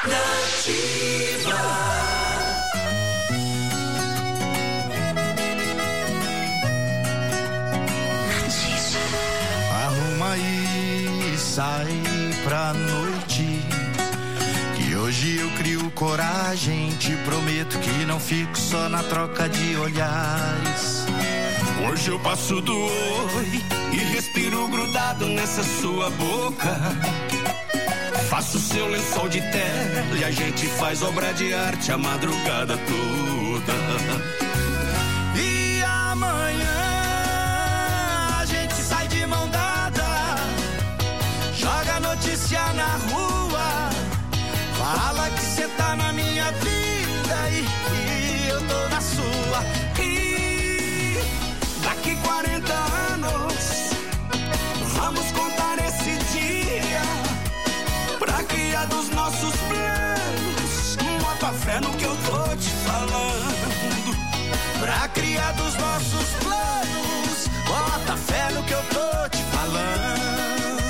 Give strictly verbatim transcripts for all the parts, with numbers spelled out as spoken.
Arruma aí, sai pra noite, que hoje eu crio coragem. Te prometo que não fico só na troca de olhares. Hoje eu passo do oi e respiro grudado nessa sua boca. Faço seu lençol de tela e a gente faz obra de arte a madrugada toda. E amanhã a gente sai de mão dada, joga notícia na rua, fala que cê tá na minha vida e, e eu tô na sua. E daqui quarenta anos vamos contar esse dia pra criar dos nossos planos. Bota fé no que eu tô te falando. Pra criar dos nossos planos, bota fé no que eu tô te falando.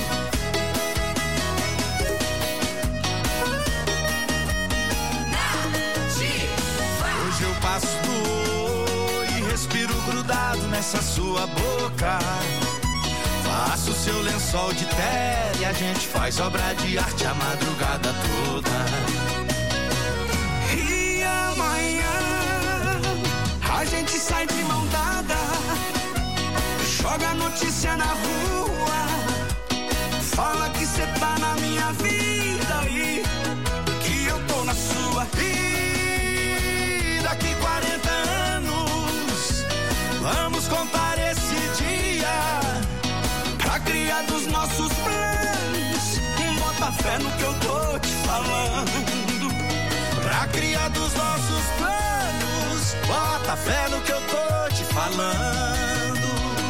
Hoje eu passo do oi e respiro grudado nessa sua boca. Faço seu lençol de terra e a gente faz obra de arte a madrugada toda. E amanhã a gente sai de mão dada, joga notícia na rua, fala que cê tá na minha vida e que eu tô na sua. E daqui quarenta anos vamos contar esse dia pra criar dos nossos planos. Bota fé no que eu tô te falando. Pra criar dos nossos planos, bota fé no que eu tô te falando.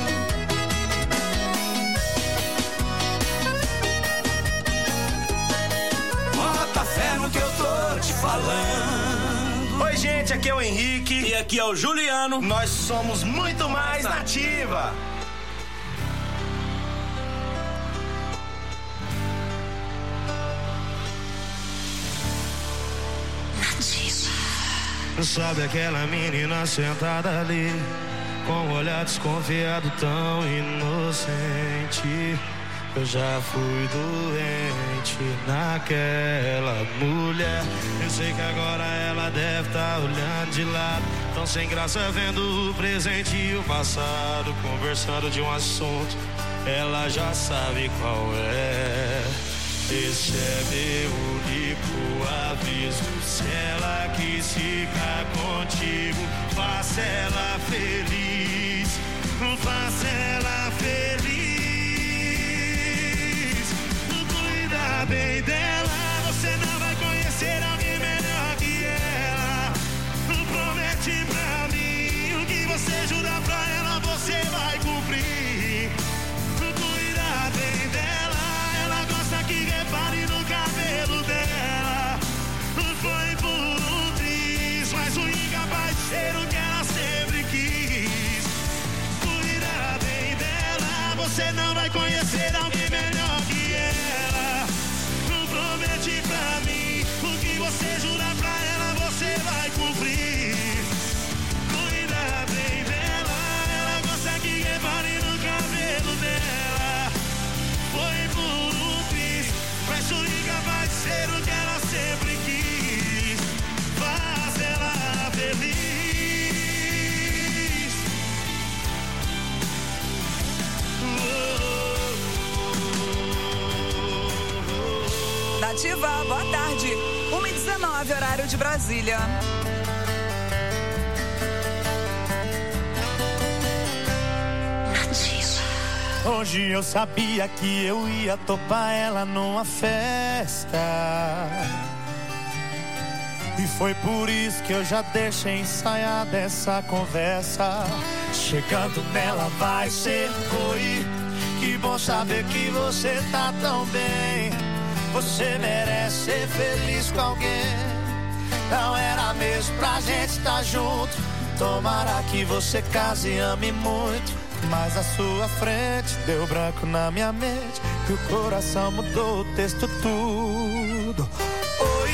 Bota fé no que eu tô te falando. Oi, gente, aqui é o Henrique. E aqui é o Juliano. Nós somos muito mais Nativa. Sabe aquela menina sentada ali, com um olhar desconfiado tão inocente? Eu já fui doente naquela mulher. Eu sei que agora ela deve estar olhando de lado, tão sem graça vendo o presente e o passado, conversando de um assunto, ela já sabe qual é. Esse é meu único aviso. Se ela quis ficar contigo, faça ela feliz, faça ela feliz. Cuida bem dela, você não vai conhecer alguém melhor que ela. Promete pra mim o que você jura pra ela, você vai cumprir. Cuida bem dela, ela gosta que repare no cabelo dela. Foi por um triz, mas o incapaz de ser o que ela sempre quis. Cuida bem dela, você não vai conhecer alguém melhor que ela. Promete pra mim o que você jura pra ela, você vai cumprir. Cuida bem dela, ela gosta que repare no cabelo dela. Foi por um triz, mas o incapaz de ser o que ela sempre quis. Faz ela feliz. Nativa, boa tarde. uma e dezenove, horário de Brasília. Hoje eu sabia que eu ia topar ela numa festa, e foi por isso que eu já deixei ensaiada essa conversa. Chegando nela vai ser oi, que bom saber que você tá tão bem. Você merece ser feliz com alguém. Não era mesmo pra gente estar junto. Tomara que você case e ame muito, mas a sua frente deu branco na minha mente, que o coração mudou o texto tudo. Oi,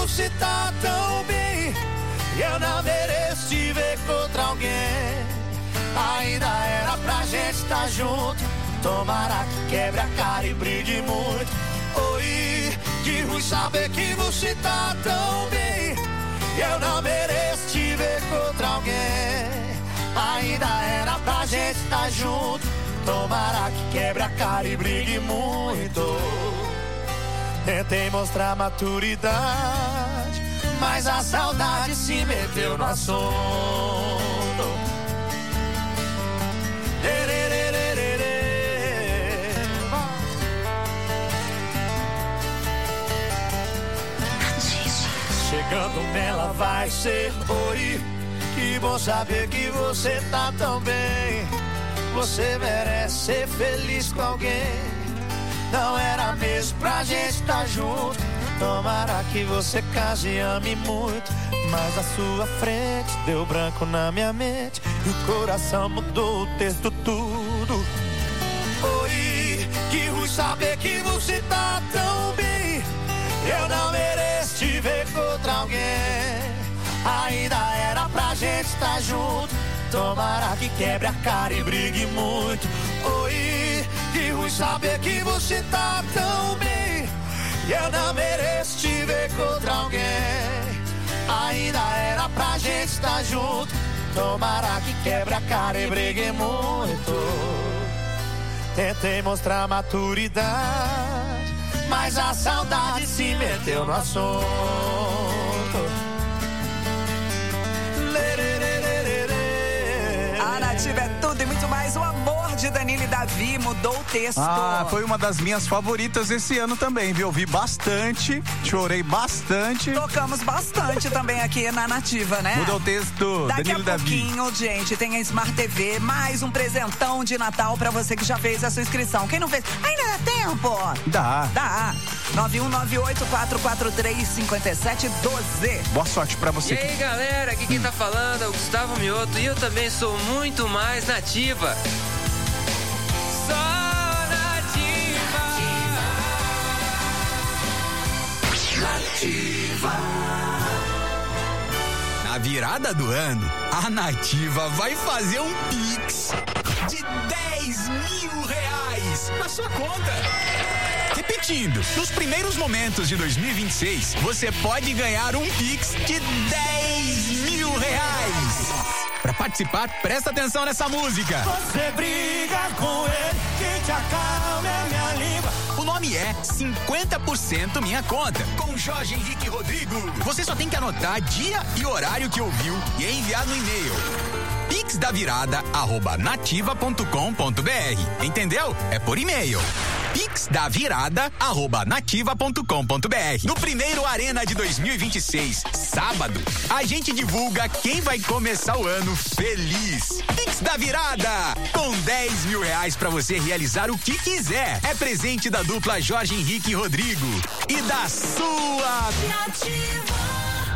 você tá tão bem. Eu não mereço te ver com outra alguém. Ainda era pra gente estar junto. Tomara que quebre a cara e brigue muito. Oi, que ruim saber que você tá tão bem. Eu não mereço te ver com outra alguém. Ainda era pra gente estar junto. Tomara que quebre a cara e brigue muito. Tentei mostrar maturidade, mas a saudade se meteu no assunto. Chegando nela vai ser oi. Que bom saber que você tá tão bem. Você merece ser feliz com alguém. Não era mesmo pra gente estar junto. Tomara que você case e ame muito. Mas à sua frente deu branco na minha mente. E o coração mudou o texto tudo. Oi, que ruim saber que você tá tão bem. Eu não mereço te ver com outra alguém. Ainda era pra gente estar junto. Tomara que quebre a cara e brigue muito. Oi, que ruim saber que você tá tão bem. E eu não mereço te ver com outra alguém. Ainda era pra gente estar junto. Tomara que quebre a cara e brigue muito. Tentei mostrar maturidade, mas a saudade se meteu no assunto. A Nativa é tudo e muito mais. O amor de Danilo e Davi mudou o texto. Ah, foi uma das minhas favoritas esse ano também, viu? Ouvi bastante, chorei bastante. Tocamos bastante também aqui na Nativa, né? Mudou o texto, Daqui Danilo e Davi. Daqui a pouquinho, gente, tem a Smart T V, mais um presentão de Natal pra você que já fez a sua inscrição. Quem não fez, ainda dá tempo? Dá. Dá. nove um nove oito, quatro quatro três, cinco sete um dois. Boa sorte pra você. E aí, galera, aqui quem tá falando é o Gustavo Mioto e eu também sou muito mais Nativa. Só Nativa. Nativa. Na virada do ano, a Nativa vai fazer um Pix de dez mil reais na sua conta. Repetindo, nos primeiros momentos de dois mil e vinte e seis, você pode ganhar um Pix de dez mil reais. Para participar, presta atenção nessa música. Você briga com ele, que te acalma é minha língua. O nome é cinquenta por cento Minha Conta, com Jorge Henrique Rodrigo. Você só tem que anotar dia e horário que ouviu e enviar no e-mail pixdavirada arroba nativa ponto com ponto br. Entendeu? É por e-mail. pixdavirada arroba nativa ponto com ponto br. No primeiro Arena de dois mil e vinte e seis, sábado, a gente divulga quem vai começar o ano feliz. Pix da Virada, com dez mil reais pra você realizar o que quiser. É presente da dupla Jorge Henrique e Rodrigo e da sua Nativa.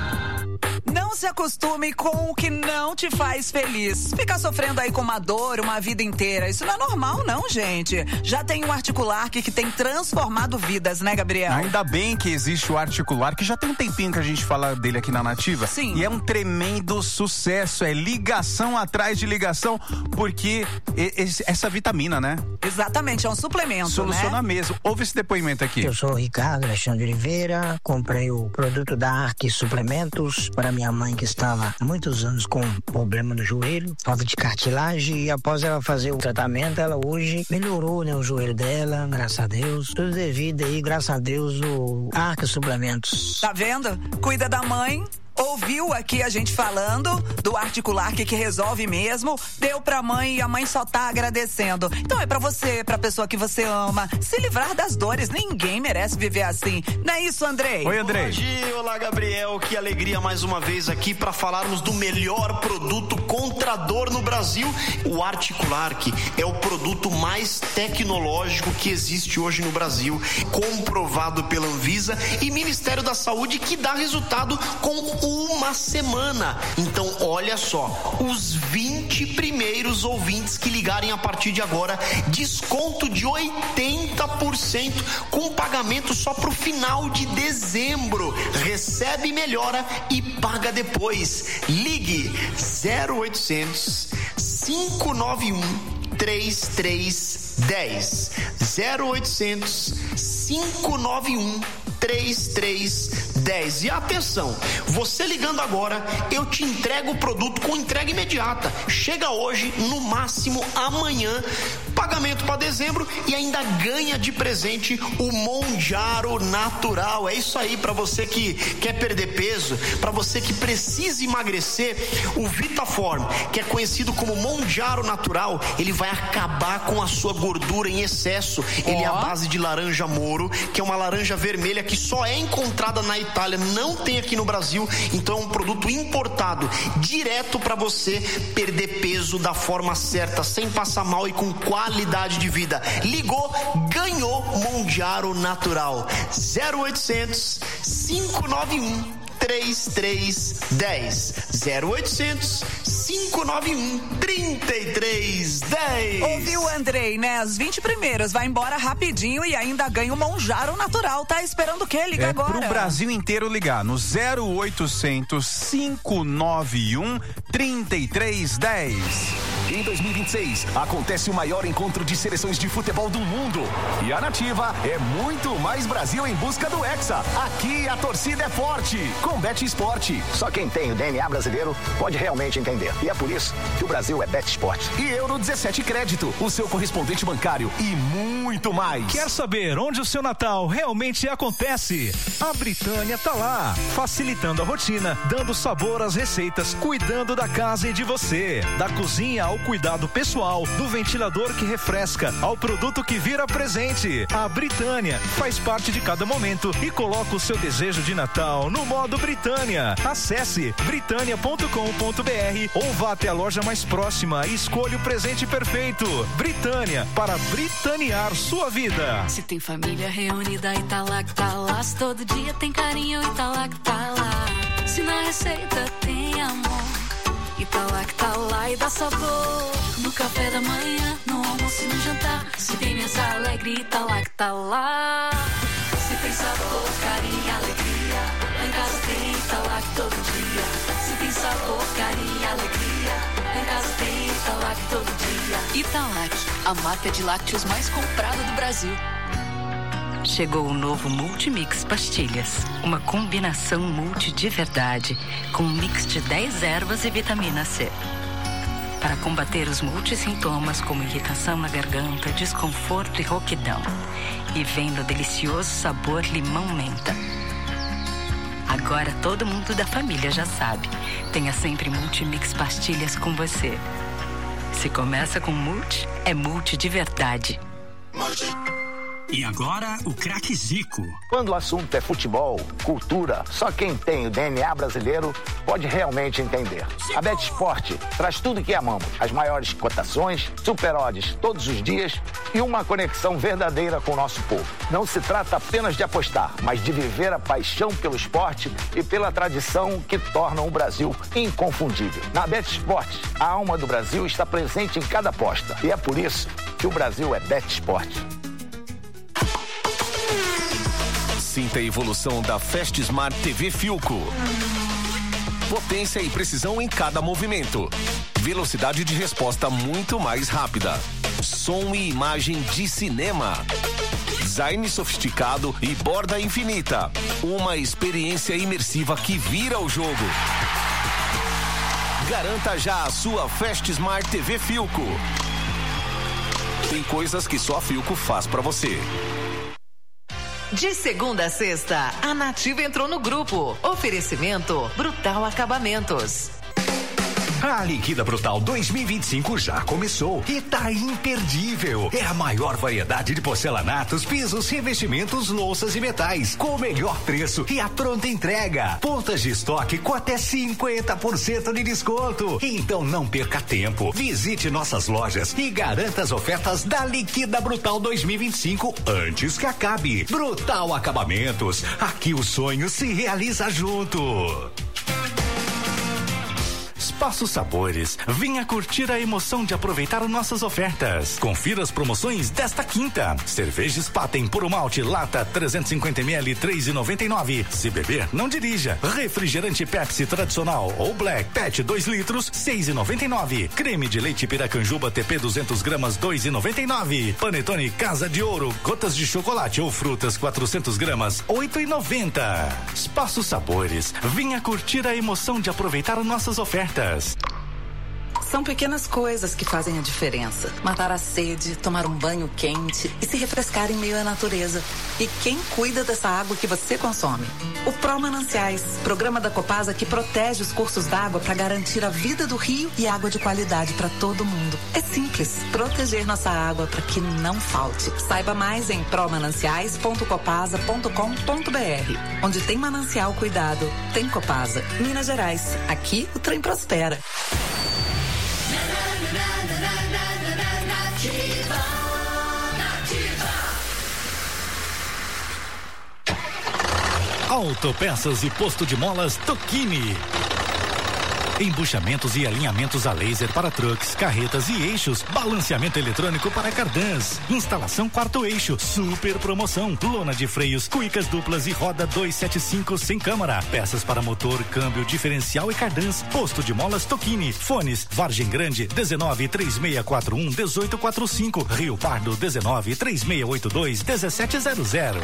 Não se acostume com o que não te faz feliz. Ficar sofrendo aí com uma dor uma vida inteira, isso não é normal não, gente. Já tem o Articular que tem transformado vidas, né, Gabriel? Ainda bem que existe o Articular, que já tem um tempinho que a gente fala dele aqui na Nativa. Sim. E é um tremendo sucesso, é ligação atrás de ligação, porque essa vitamina, né? Exatamente, é um suplemento, Soluciona né? mesmo. Ouve esse depoimento aqui. Eu sou o Ricardo Alexandre Oliveira, comprei o produto da Arque Suplementos para minha mãe que estava há muitos anos com problema no joelho, falta de cartilagem, e após ela fazer o tratamento, ela hoje melhorou, né, o joelho dela, graças a Deus. Tudo devido aí, graças a Deus, o Arque Suplementos. Tá vendo? Cuida da mãe. Ouviu aqui a gente falando do Articular que, que resolve mesmo, deu pra mãe e a mãe só tá agradecendo. Então é pra você, pra pessoa que você ama, se livrar das dores. Ninguém merece viver assim. Não é isso, Andrei? Oi, Andrei. Olá, Gi, olá, Gabriel. Que alegria mais uma vez aqui pra falarmos do melhor produto contra a dor no Brasil. O Articular, que é o produto mais tecnológico que existe hoje no Brasil, comprovado pela Anvisa e Ministério da Saúde, que dá resultado com uma semana. Então, olha só, os vinte primeiros ouvintes que ligarem a partir de agora, desconto de oitenta por cento com pagamento só pro final de dezembro. Recebe, melhora e paga depois. Ligue zero oitocentos, cinco nove um, três três um zero zero oitocentos, cinco nove um, três três um zero. E atenção, você ligando agora, eu te entrego o produto com entrega imediata. Chega hoje, no máximo amanhã. Pagamento para dezembro e ainda ganha de presente o Monjaro Natural. É isso aí, para você que quer perder peso, para você que precisa emagrecer, o Vitaform, que é conhecido como Monjaro Natural, ele vai acabar com a sua gordura em excesso. Ele é a base de laranja moro, que é uma laranja vermelha que só é encontrada na Itália, não tem aqui no Brasil. Então é um produto importado direto para você perder peso da forma certa, sem passar mal e com qualidade de vida. Ligou, ganhou Monjaro Natural. zero oitocentos, cinco nove um, três três um zero zero oitocentos, cinco nove um, três três um zero. Ouviu, Andrei, né? As vinte primeiras vai embora rapidinho e ainda ganha o Monjaro Natural. Tá esperando o quê? Liga é agora. Pro Brasil inteiro ligar no zero oitocentos, cinco nove um, três três um zero. Em dois mil e vinte e seis, acontece o maior encontro de seleções de futebol do mundo. E a Nativa é muito mais Brasil em busca do Hexa. Aqui a torcida é forte. Com Bet Esporte. Só quem tem o D N A brasileiro pode realmente entender. E é por isso que o Brasil é Bet Esporte. E Euro dezessete Crédito, o seu correspondente bancário e muito mais. Quer saber onde o seu Natal realmente acontece? A Britânia tá lá, facilitando a rotina, dando sabor às receitas, cuidando da casa e de você. Da cozinha ao cuidado pessoal, do ventilador que refresca, ao produto que vira presente. A Britânia faz parte de cada momento e coloca o seu desejo de Natal no modo Britânia. Acesse britânia ponto com ponto br ou vá até a loja mais próxima e escolha o presente perfeito. Britânia, para britanear sua vida. Se tem família reunida e tá lá que tá lá, se todo dia tem carinho e tá lá que tá lá, se na receita tem amor e tá lá que tá lá e dá sabor. No café da manhã, no almoço e no jantar, se tem mesa alegre e tá lá que tá lá. Se tem sabor, carinho e alegria, lá em casa tem, tá lá que todo dia. Se tem sabor, carinho e alegria, lá em casa tem, tá lá que todo dia. Italac, a marca de lácteos mais comprada do Brasil. Chegou o novo Multimix Pastilhas, uma combinação multi de verdade, com um mix de dez ervas e vitamina C. Para combater os multissintomas como irritação na garganta, desconforto e rouquidão. E vem no delicioso sabor limão-menta. Agora todo mundo da família já sabe, tenha sempre Multimix Pastilhas com você. Se começa com multi, é multi de verdade. Multi. E agora, o craque Zico. Quando o assunto é futebol, cultura, só quem tem o D N A brasileiro pode realmente entender. A Bet Esporte traz tudo que amamos. As maiores cotações, super odds todos os dias e uma conexão verdadeira com o nosso povo. Não se trata apenas de apostar, mas de viver a paixão pelo esporte e pela tradição que tornam o Brasil inconfundível. Na Bet Esporte, a alma do Brasil está presente em cada aposta. E é por isso que o Brasil é Bet Esporte. Sinta a evolução da Fast Smart T V Philco. Potência e precisão em cada movimento. Velocidade de resposta muito mais rápida. Som e imagem de cinema. Design sofisticado e borda infinita. Uma experiência imersiva que vira o jogo. Garanta já a sua Fast Smart T V Philco. Tem coisas que só a Philco faz pra você. De segunda a sexta, a Nativa entrou no grupo. Oferecimento Brutal Acabamentos. A Liquida Brutal dois mil e vinte e cinco já começou e tá imperdível. É a maior variedade de porcelanatos, pisos, revestimentos, louças e metais, com o melhor preço e a pronta entrega. Pontas de estoque com até cinquenta por cento de desconto. Então não perca tempo. Visite nossas lojas e garanta as ofertas da Liquida Brutal dois mil e vinte e cinco antes que acabe. Brutal Acabamentos. Aqui o sonho se realiza junto. Espaço Sabores. Venha curtir a emoção de aproveitar nossas ofertas. Confira as promoções desta quinta. Cerveja Spaten Puro Malte Lata trezentos e cinquenta mililitros três reais e noventa e nove centavos. Se beber, não dirija. Refrigerante Pepsi tradicional ou Black Pet dois litros seis reais e noventa e nove centavos. Creme de leite Piracanjuba T P duzentos gramas dois reais e noventa e nove centavos. Panetone Casa de Ouro gotas de chocolate ou frutas quatrocentos gramas oito reais e noventa centavos. Espaço Sabores. Venha curtir a emoção de aproveitar nossas ofertas. São pequenas coisas que fazem a diferença. Matar a sede, tomar um banho quente e se refrescar em meio à natureza. E quem cuida dessa água que você consome? O Pro Mananciais, programa da Copasa que protege os cursos d'água para garantir a vida do rio e água de qualidade para todo mundo. É simples, proteger nossa água para que não falte. Saiba mais em promananciais ponto copasa ponto com ponto br. Onde tem manancial cuidado, tem Copasa. Minas Gerais, aqui o trem prospera. Autopeças e posto de molas Tocchini. Embuchamentos e alinhamentos a laser para trucks, carretas e eixos. Balanceamento eletrônico para cardãs. Instalação quarto eixo. Super promoção. Lona de freios, cuicas duplas e roda duzentos e setenta e cinco sem câmara. Peças para motor, câmbio, diferencial e cardãs. Posto de molas Tocchini. Fones Vargem Grande dezenove, três seis quatro um, dezoito quarenta e cinco. Rio Pardo dezenove, três seis oito dois, dezessete zero zero.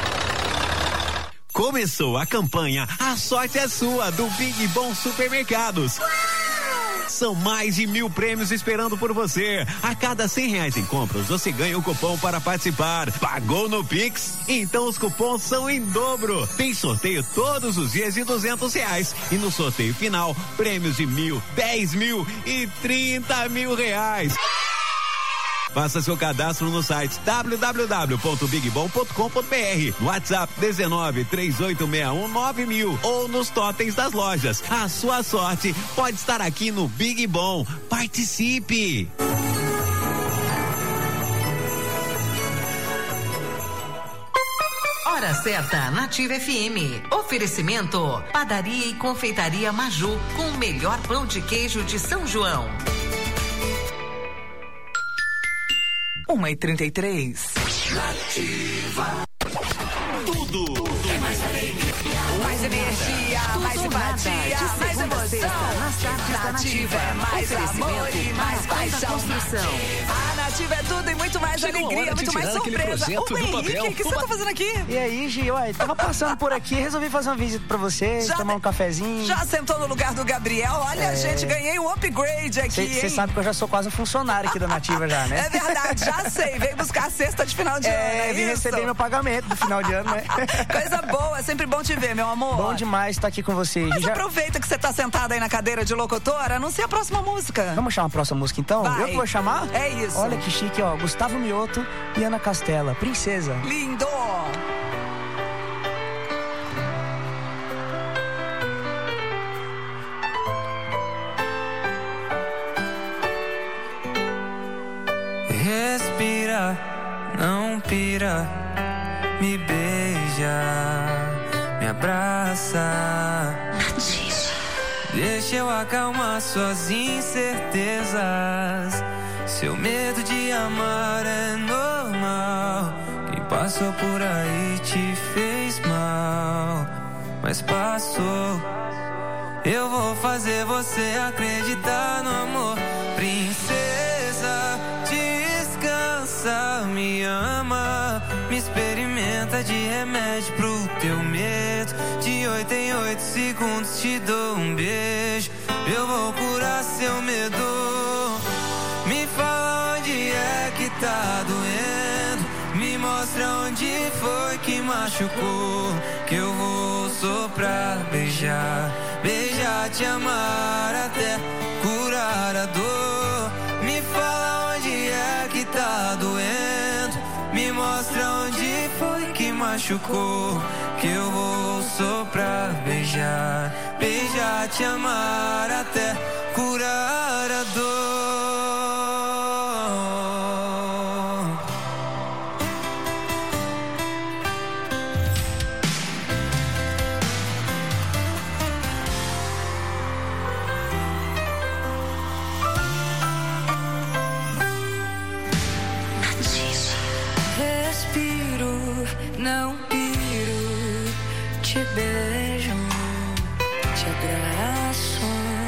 Começou a campanha A Sorte é Sua, do Big Bom Supermercados. São mais de mil prêmios esperando por você. A cada cem reais em compras, você ganha um cupom para participar. Pagou no Pix? Então os cupons são em dobro. Tem sorteio todos os dias de duzentos reais. E no sorteio final, prêmios de mil, dez mil e trinta mil reais. Faça seu cadastro no site w w w ponto big bom ponto com ponto br, no WhatsApp dezenove, três oito seis um, nove mil ou nos totens das lojas. A sua sorte pode estar aqui no Big Bom. Participe! Hora certa, Nativa F M. Oferecimento: Padaria e Confeitaria Maju, com o melhor pão de queijo de São João. uma e trinta e três. Nativa. Tudo. Tudo é mais alegria. Mais energia, mais simpatia, mais emoção. Nativa é mais amor e mais paixão. A Nativa é tudo e muito mais Chegou alegria, muito mais surpresa. Ô, Henrique, o que você tá fazendo aqui? E aí, Gi, ué, tava passando por aqui, resolvi fazer uma visita pra você, já tomar um cafezinho. Já sentou no lugar do Gabriel? Olha, é... gente, ganhei um upgrade aqui, Você sabe que eu já sou quase um funcionário aqui da Nativa já, né? É verdade, já sei. Veio buscar a cesta de final de é, ano, é vim isso? receber meu pagamento do final de ano, né? Coisa boa, é sempre bom te ver, meu amor. Bom demais estar aqui com você. Mas já... aproveita que você tá sentada aí na cadeira de locutora, anuncia a próxima música. Vamos chamar a próxima música então? Vai. Eu que vou chamar? É isso. Olha que chique, ó. Gustavo Mioto e Ana Castela, Princesa. Lindo! Respira, não pira, me beija, me abraça. Deixa eu acalmar suas incertezas. Seu medo de amar é normal. Quem passou por aí te fez mal, mas passou. Eu vou fazer você acreditar no amor. Princesa, descansa, me ama, me experimenta de remédio pro teu medo. De oito em oito segundos te dou um beijo. Eu vou curar seu medo. Me fala onde é que tá doendo, me mostra onde foi que machucou, que eu vou soprar, beijar, beijar, te amar até curar a dor. Me fala onde é que tá doendo, me mostra onde foi que machucou, que eu vou soprar, beijar, beijar, te amar até curar a dor. te beijo, te abraço,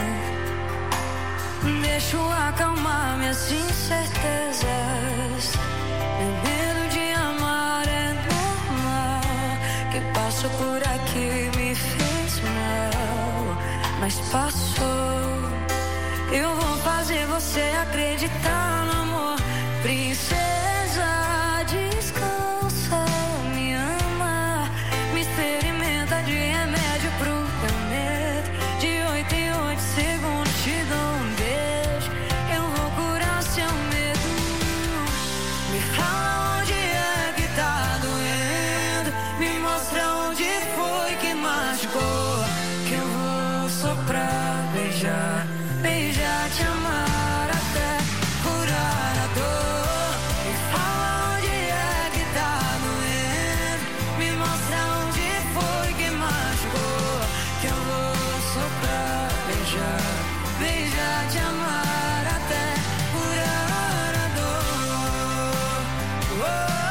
deixo acalmar minhas incertezas. Meu medo de amar é normal. Quem passou por aqui me fez mal, mas passou. Eu vou fazer você acreditar no amor, princesa, descansa, me ama, me experimenta de remédio pro teu medo. De oito em oito segundos te dou um beijo, eu vou curar seu medo. Me fala onde é que tá doendo, me mostra onde foi que machucou, que eu vou soprar, beijar, beijar, te amar até curar a dor. Me fala onde é que tá doendo, me mostra onde foi que machucou, que eu vou soprar, beijar, beijar, te amar até curar a dor. Oh,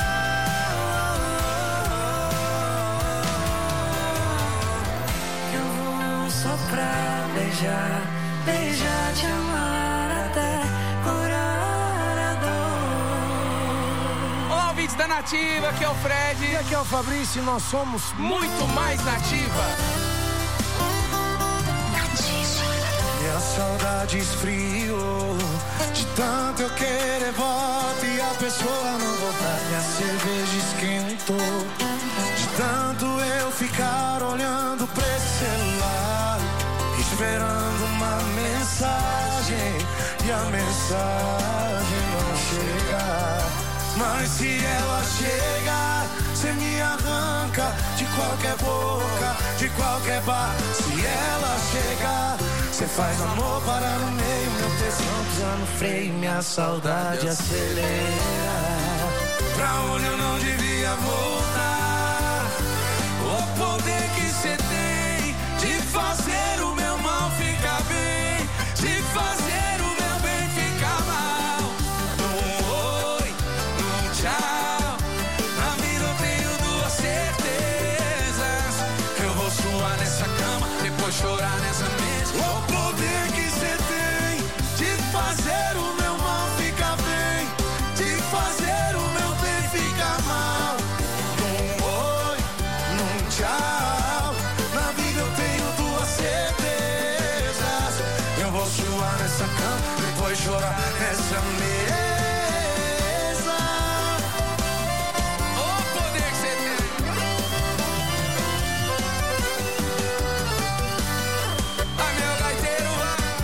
que eu vou soprar, beijar, beijar, te amar até curar a dor. Olá, ouvintes da Nativa, aqui é o Fred. E aqui é o Fabrício e nós somos muito mais Nativa. Minha saudade esfriou, de tanto eu querer volta e a pessoa não voltar. Minha cerveja esquentou, de tanto eu ficar olhando pra esse celular, esperando uma mensagem e a mensagem não chega. Mas se ela chegar, cê me arranca de qualquer boca, de qualquer bar. Se ela chegar, cê faz amor parar no meio, meu tesão pisa no freio, minha saudade acelera. Pra onde eu não devia voltar, o poder que cê tem de fazer o meu mal ficar bem, de fazer o meu bem ficar mal. Num oi, num tchau, na vida eu tenho duas certezas, eu vou suar nessa cama, depois chorar nessa mesa. O poder que cê tem de fazer o meu mal ficar bem, de fazer o meu bem ficar mal. Num oi, num tchau, na vida eu tenho duas certezas, eu vou suar nessa cama, depois chorar nessa mesa. O poder que cê tem. Ai, meu gaiteiro,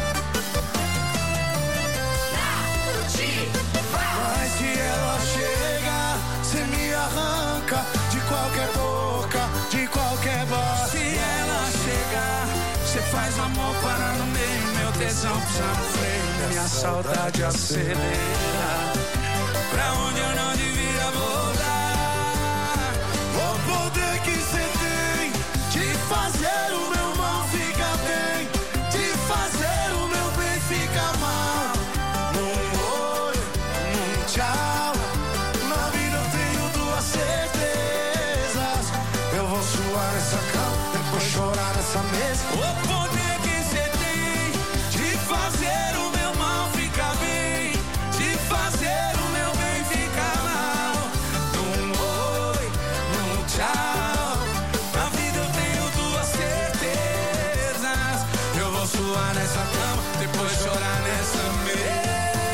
vai. Mas se ela chega, cê me arranca de qualquer boca, de qualquer bar. Se ela chegar, cê faz amor parar no meio, meu tesão pisa no freio, minha saudade acelera. Pra onde eu não devia voltar, o poder que cê tem de fazer o meu mal ficar bem, de fazer o meu bem ficar mal. Num oi, num tchau, na vida eu tenho duas certezas, eu vou suar nessa cama, depois chorar nessa mesa. O poder que cê tem de fazer o meu mal ficar bem, de fazer o meu bem ficar mal. Num oi, num tchau, na vida eu tenho duas certezas, eu vou suar nessa cama, depois chorar nessa mesa.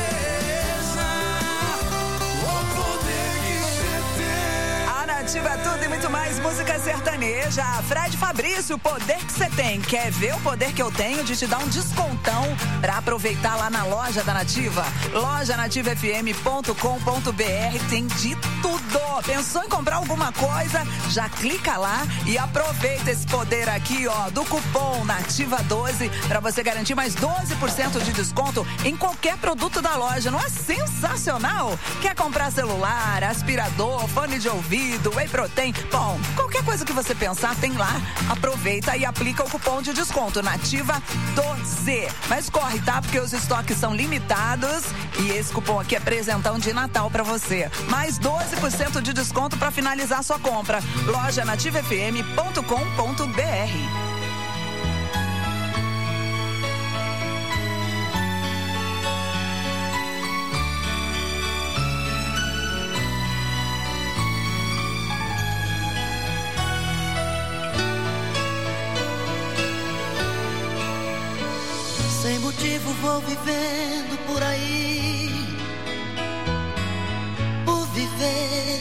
O poder que cê tem. A Nativa é tudo e muito mais música sertaneja. Fred Fabrício, o poder que você tem. Quer ver o poder que eu tenho de te dar um descontão pra aproveitar lá na loja da Nativa? loja nativa f m ponto com ponto b r. Tem de tudo. Pensou em comprar alguma coisa? Já clica lá e aproveita esse poder aqui, ó, do cupom Nativa doze pra você garantir mais doze por cento de desconto em qualquer produto da loja. Não é sensacional? Quer comprar celular, aspirador, fone de ouvido, whey protein? Bom, qualquer coisa que você pensar tem lá. Aproveita e aplica o cupom de desconto Nativa doze. Mas corre, tá? Porque os estoques são limitados e esse cupom aqui é presentão de Natal pra você. Mais doze por cento de desconto para finalizar sua compra. Loja nativa f m ponto com ponto b r. Sem motivo vou vivendo por aí, por viver.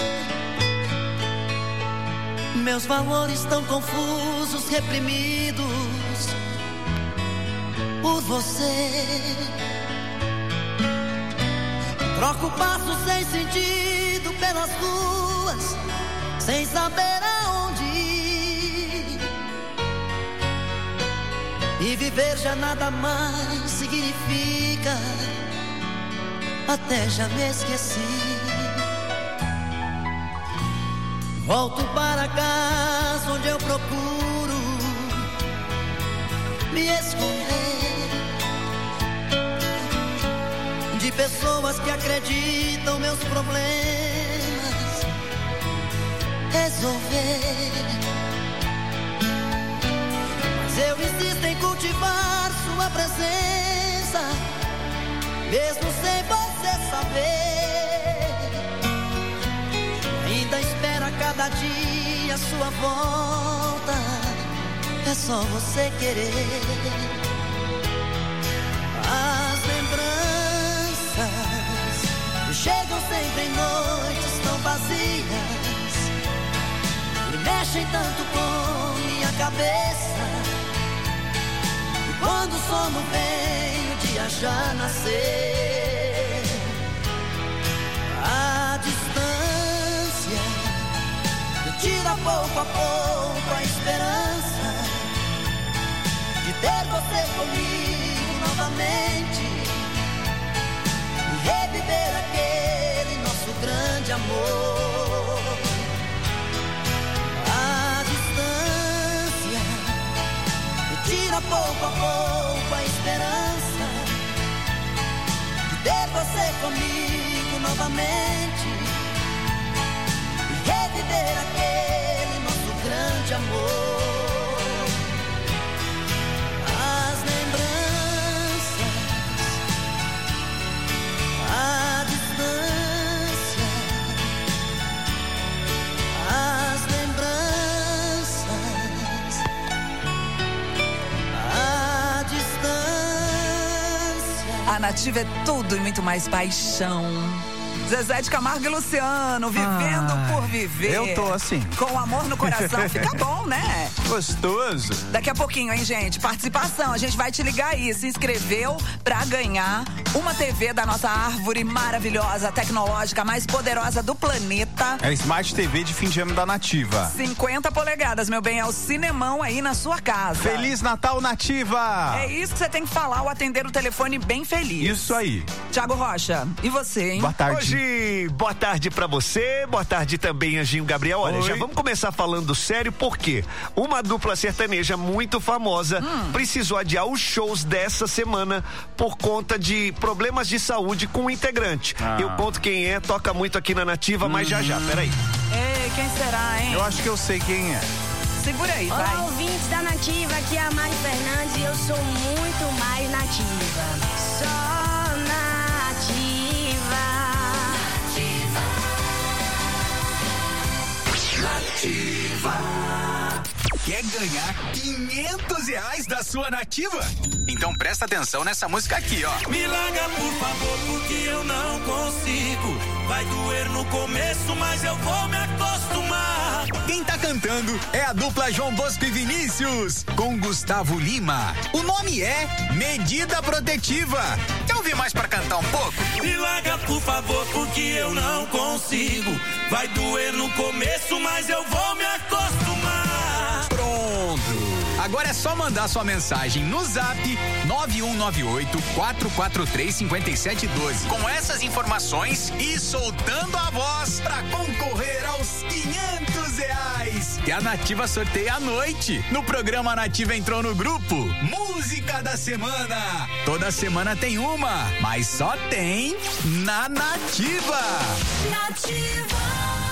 Meus valores tão confusos, reprimidos por você. Troco passos sem sentido pelas ruas, sem saber aonde ir. E viver já nada mais significa, até já me esqueci. Volto para casa onde eu procuro me esconder de pessoas que acreditam meus problemas resolver. Mas eu insisto em cultivar sua presença, mesmo sem você saber. Ainda espera cada dia sua volta, é só você querer. As lembranças chegam sempre em noites tão vazias e mexem tanto com minha cabeça. E quando o sono vem, o dia já nascer. A distância tira pouco a pouco a esperança de ter você comigo novamente e reviver aquele nosso grande amor. A distância tira pouco a pouco a esperança de ter você comigo novamente e reviver aquele nosso grande amor. As lembranças, a distância, as lembranças, a distância. A Nativa é tudo e muito mais paixão. Zezé de Camargo e Luciano, vivendo ah, por viver. Eu tô assim. Com amor no coração, fica bom, né? Gostoso. Daqui a pouquinho, hein, gente? Participação, a gente vai te ligar aí. Se inscreveu pra ganhar uma T V da nossa árvore maravilhosa, tecnológica, mais poderosa do planeta. É a Smart T V de fim de ano da Nativa. cinquenta polegadas, meu bem, é o cinemão aí na sua casa. Feliz Natal, Nativa! É isso que você tem que falar ao atender o telefone bem feliz. Isso aí. Tiago Rocha, e você, hein? Boa tarde. Hoje, boa tarde pra você, boa tarde também, Anjinho Gabriel. Olha, Oi. já vamos começar falando sério, porque uma dupla sertaneja muito famosa hum. precisou adiar os shows dessa semana por conta de problemas de saúde com o integrante. Ah. Eu conto quem é, toca muito aqui na Nativa, hum. mas já já, peraí. Ei, quem será, hein? Eu acho que eu sei quem é. Segura aí, Olá, vai. Olá, ouvintes da Nativa, aqui é a Mari Fernandes e eu sou muito mais nativa. Só Nativa. Quer ganhar quinhentos reais da sua Nativa? Então presta atenção nessa música aqui, ó. Me larga, por favor, porque eu não consigo. Vai doer no começo, mas eu vou me acostumar. Quem tá cantando é a dupla João Bosco e Vinícius, com Gustavo Lima. O nome é Medida Protetiva. Quer ouvir mais pra cantar um pouco? Me larga, por favor, porque eu não consigo. Vai doer no começo, mas eu vou me acostumar. Pronto! Agora é só mandar sua mensagem no zap nove um nove oito, quatro quatro três, cinco sete um dois com essas informações e soltando a voz pra concorrer aos quinhentos reais que a Nativa sorteia à noite. No programa Nativa Entrou no Grupo, Música da Semana. Toda semana tem uma, mas só tem na Nativa. Nativa.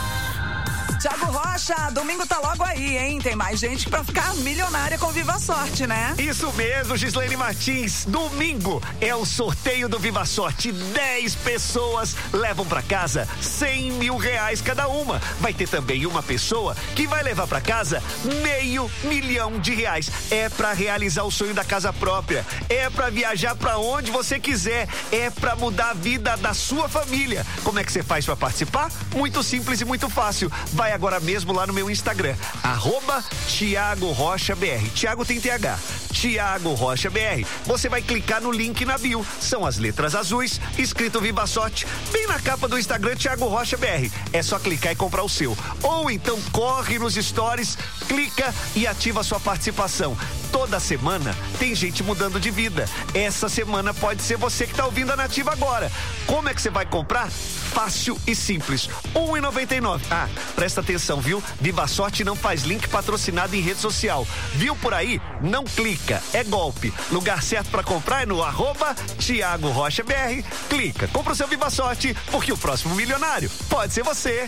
Tiago Rocha, domingo tá logo aí, hein? Tem mais gente pra ficar milionária com Viva Sorte, né? Isso mesmo, Gislaine Martins. Domingo é o sorteio do Viva Sorte. dez pessoas levam pra casa cem mil reais cada uma. Vai ter também uma pessoa que vai levar pra casa meio milhão de reais. É pra realizar o sonho da casa própria. É pra viajar pra onde você quiser. É pra mudar a vida da sua família. Como é que você faz pra participar? Muito simples e muito fácil. Vai agora mesmo lá no meu Instagram, arroba Tiago Rocha B R. Tiago tem T H. Tiago Rocha B R. Você vai clicar no link na bio. São as letras azuis, escrito Viva Sorte, bem na capa do Instagram Tiago Rocha B R. É só clicar e comprar o seu. Ou então corre nos stories, clica e ativa a sua participação. Toda semana tem gente mudando de vida. Essa semana pode ser você que está ouvindo a Nativa agora. Como é que você vai comprar? Fácil e simples. um real e noventa e nove centavos. Ah, presta atenção, viu? Viva Sorte não faz link patrocinado em rede social. Viu por aí? Não clica. É golpe. Lugar certo para comprar é no arroba Tiago Rocha B R. Clica, compra o seu Viva Sorte, porque o próximo milionário pode ser você.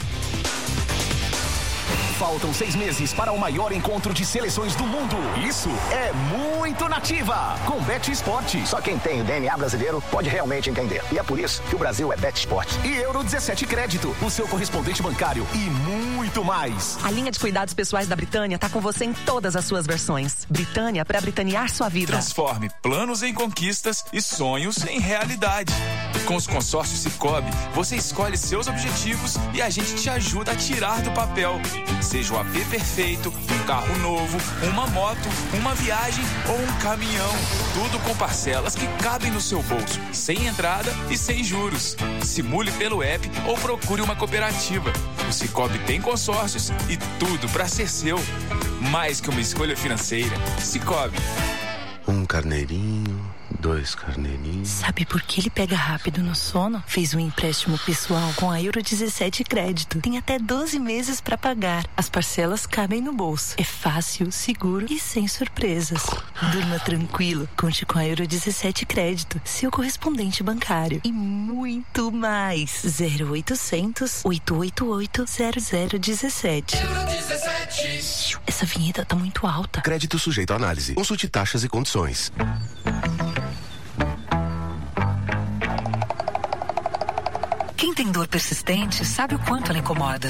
Faltam seis meses para o maior encontro de seleções do mundo. Isso é muito Nativa. Com Bet Esporte. Só quem tem o D N A brasileiro pode realmente entender. E é por isso que o Brasil é Bet Esporte. E Euro dezessete Crédito, o seu correspondente bancário e muito mais. A linha de cuidados pessoais da Britânia tá com você em todas as suas versões. Britânia para britanear sua vida. Transforme planos em conquistas e sonhos em realidade. Com os consórcios Sicoob, você escolhe seus objetivos e a gente te ajuda a tirar do papel. Seja o A P perfeito, um carro novo, uma moto, uma viagem ou um caminhão. Tudo com parcelas que cabem no seu bolso, sem entrada e sem juros. Simule pelo app ou procure uma cooperativa. O Sicoob tem consórcios e tudo para ser seu. Mais que uma escolha financeira. Sicoob. Um carneirinho, dois carneirinhos. Sabe por que ele pega rápido no sono? Fez um empréstimo pessoal com a Euro dezessete Crédito. Tem até doze meses para pagar. As parcelas cabem no bolso. É fácil, seguro e sem surpresas. Durma tranquilo. Conte com a Euro dezessete Crédito, seu correspondente bancário. E muito mais. zero oitocentos, oito oito oito, zero zero um sete. Euro dezessete. Essa vinheta tá muito alta. Crédito sujeito à análise. Consulte taxas e condições. Quem tem dor persistente sabe o quanto ela incomoda.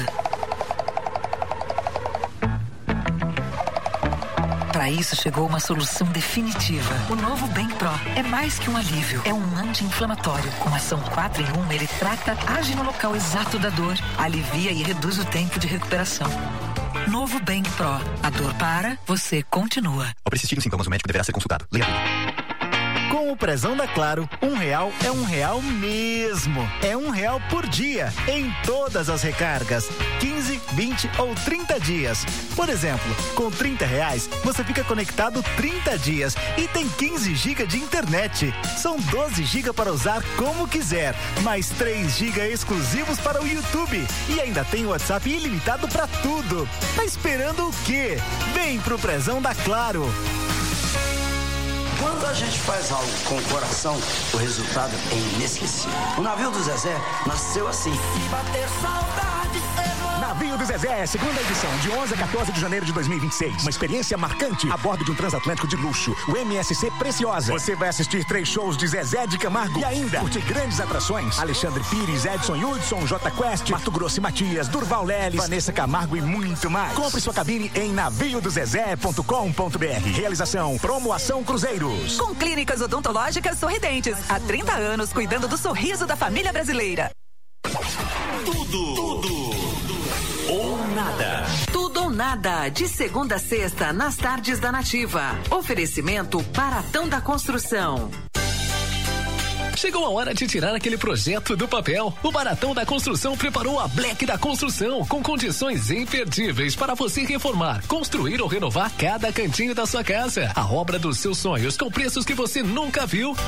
Para isso chegou uma solução definitiva. O novo Bem Pro é mais que um alívio. É um anti-inflamatório. Com ação quatro em um, ele trata, age no local exato da dor, alivia e reduz o tempo de recuperação. Novo Bem Pro. A dor para, você continua. Ao persistir os sintomas, o médico deverá ser consultado. Leia tudo. Com o Prezão da Claro, um real é um real mesmo. É um real por dia, em todas as recargas. quinze, vinte ou trinta dias. Por exemplo, com trinta reais, você fica conectado trinta dias e tem quinze gigas de internet. São doze gigas para usar como quiser, mais três gigas exclusivos para o YouTube. E ainda tem o WhatsApp ilimitado para tudo. Tá esperando o quê? Vem pro Prezão da Claro. Quando a gente faz algo com o coração, o resultado é inesquecível. O navio do Zezé nasceu assim. Se bater saudade, Navio do Zezé, segunda edição, de onze a quatorze de janeiro de dois mil e vinte e seis. Uma experiência marcante a bordo de um transatlântico de luxo, o M S C Preciosa. Você vai assistir três shows de Zezé de Camargo e ainda curtir grandes atrações: Alexandre Pires, Edson Hudson, J Quest, Mato Grosso e Matias, Durval Leles, Vanessa Camargo e muito mais. Compre sua cabine em navio do zezé ponto com ponto br. Realização Promoação Cruzeiros. Com clínicas odontológicas Sorridentes. Há trinta anos cuidando do sorriso da família brasileira. Tudo, tudo ou nada. Tudo ou nada, de segunda a sexta, nas tardes da Nativa. Oferecimento Baratão da Construção. Chegou a hora de tirar aquele projeto do papel. O Baratão da Construção preparou a Black da Construção, com condições imperdíveis para você reformar, construir ou renovar cada cantinho da sua casa. A obra dos seus sonhos, com preços que você nunca viu.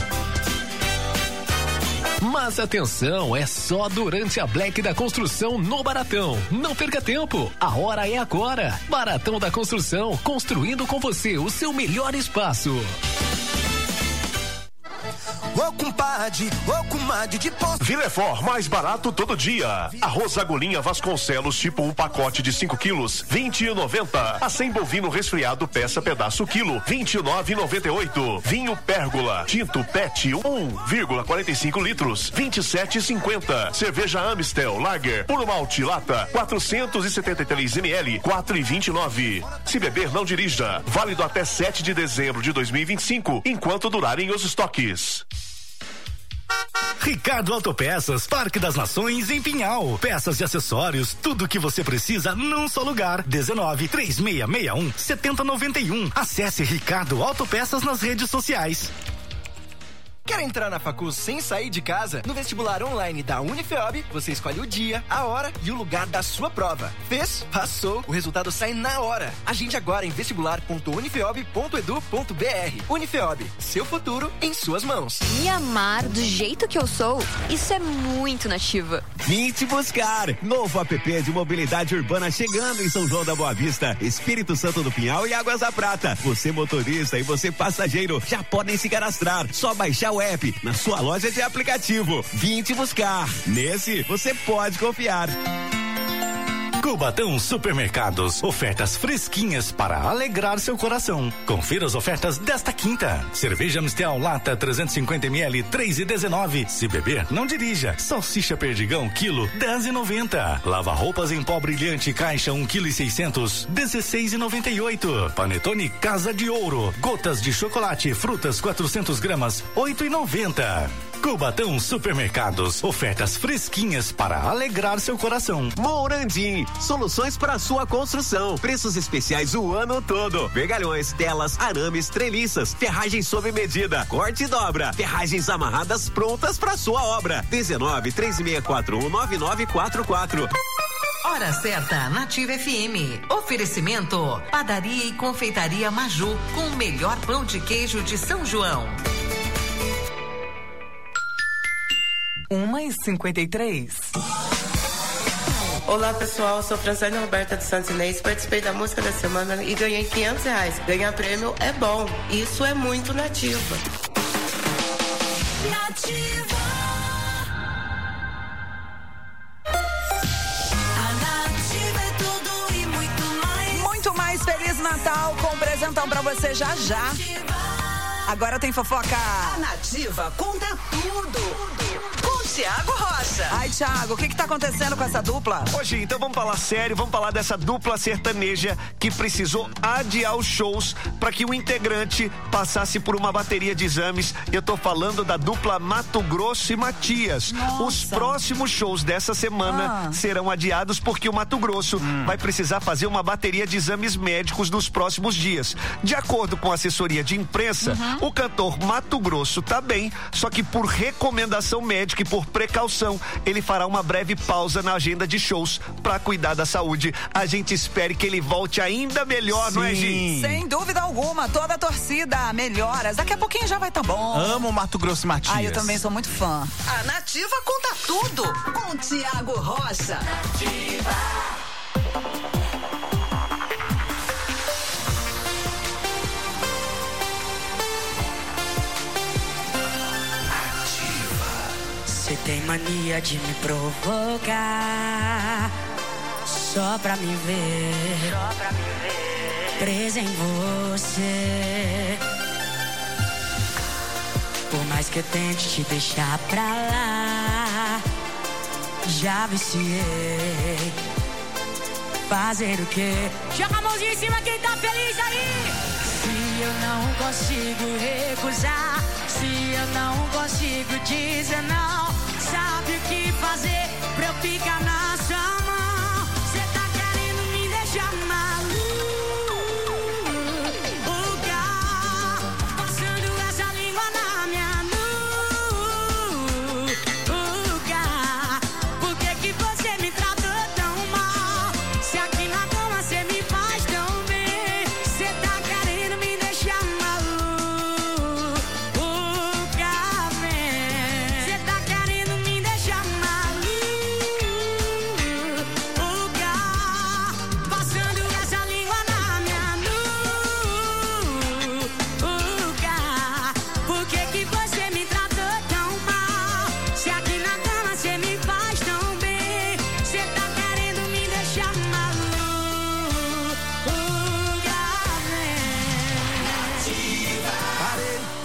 Mas atenção, é só durante a Black da Construção no Baratão. Não perca tempo, a hora é agora. Baratão da Construção, construindo com você o seu melhor espaço. ô compadre, ô comadre de posto. Villefort, mais barato todo dia. Arroz agulhinha Vasconcelos, tipo um pacote de cinco quilos, vinte e noventa. Acém bovino resfriado, peça pedaço quilo, vinte e nove e noventa e oito. Vinho Pérgola, tinto Pet, um vírgula quarenta e cinco litros, vinte e sete e cinquenta. Cerveja Amstel Lager, puro malte lata, quatrocentos e setenta e três mililitros, quatro e vinte e nove. Se beber, não dirija. Válido até sete de dezembro de dois mil e vinte e cinco, enquanto durarem os estoques. Ricardo Autopeças, Parque das Nações, em Pinhal. Peças e acessórios, tudo o que você precisa num só lugar. dezenove, três seis seis um, sete zero nove um. Acesse Ricardo Autopeças nas redes sociais. Quer entrar na Facul sem sair de casa? No vestibular online da Unifeob, você escolhe o dia, a hora e o lugar da sua prova. Fez? Passou. O resultado sai na hora. Agende agora em vestibular ponto unifeob ponto edu ponto br. Unifeob, seu futuro em suas mãos. Me amar do jeito que eu sou, isso é muito nativa. Vim te buscar. Novo app de mobilidade urbana chegando em São João da Boa Vista, Espírito Santo do Pinhal e Águas da Prata. Você motorista e você passageiro já podem se cadastrar. Só baixar o app na sua loja de aplicativo. Vim te buscar. Nesse, você pode confiar. Cubatão Supermercados, ofertas fresquinhas para alegrar seu coração. Confira as ofertas desta quinta. Cerveja Amstel Lata trezentos e cinquenta mililitros, três e dezenove. Se beber, não dirija. Salsicha Perdigão, quilo, dez e noventa. Lava roupas em pó brilhante, caixa, um quilo e seiscentos, dezesseis e noventa e oito. Panetone Casa de Ouro, gotas de chocolate, frutas quatrocentos gramas, oito e noventa. Cubatão Supermercados, ofertas fresquinhas para alegrar seu coração. Morandim, soluções para sua construção. Preços especiais o ano todo. Vergalhões, telas, arames, treliças, ferragens sob medida, corte e dobra, ferragens amarradas prontas para sua obra. dezenove, três seis quatro um, nove nove quatro quatro. Hora certa, Nativa F M. Oferecimento, Padaria e Confeitaria Maju, com o melhor pão de queijo de São João. uma e cinquenta e três. Olá pessoal, eu sou Franciane Roberta de Santos Inês, participei da música da semana e ganhei quinhentos reais. Ganhar prêmio é bom, isso é muito nativa. Nativa. Muito mais Feliz Natal com um presentão pra você já já. Agora tem fofoca. A Nativa conta tudo. Com Thiago Rocha. Ai, Thiago, o que que tá acontecendo com essa dupla? Hoje, então vamos falar sério, vamos falar dessa dupla sertaneja que precisou adiar os shows para que o integrante passasse por uma bateria de exames. Eu tô falando da dupla Mato Grosso e Matias. Nossa. Os próximos shows dessa semana ah. serão adiados porque o Mato Grosso hum. vai precisar fazer uma bateria de exames médicos nos próximos dias. De acordo com a assessoria de imprensa, uhum. o cantor Mato Grosso tá bem, só que por recomendação médica e por precaução, ele fará uma breve pausa na agenda de shows para cuidar da saúde. A gente espere que ele volte ainda melhor, Sim. não é, Gi? Sem dúvida alguma, toda a torcida, melhoras. Daqui a pouquinho já vai tá bom. Amo Mato Grosso e Matias. Ah, eu também sou muito fã. A Nativa conta tudo com Thiago Rocha. Nativa. Você tem mania de me provocar só pra me ver, só pra me ver presa em você. Por mais que eu tente te deixar pra lá, já viciei. Fazer o quê? Joga a mãozinha em cima quem tá feliz aí. Se eu não consigo recusar, se eu não consigo dizer não, sabe o que fazer pra eu ficar na sua mão? Cê tá querendo me deixar maluca, passando essa língua na minha nuca. Por que que você me tratou tão mal? Se aqui na cama cê me faz tão bem. Cê tá querendo me deixar maluca, man. Cê tá querendo me deixar maluca.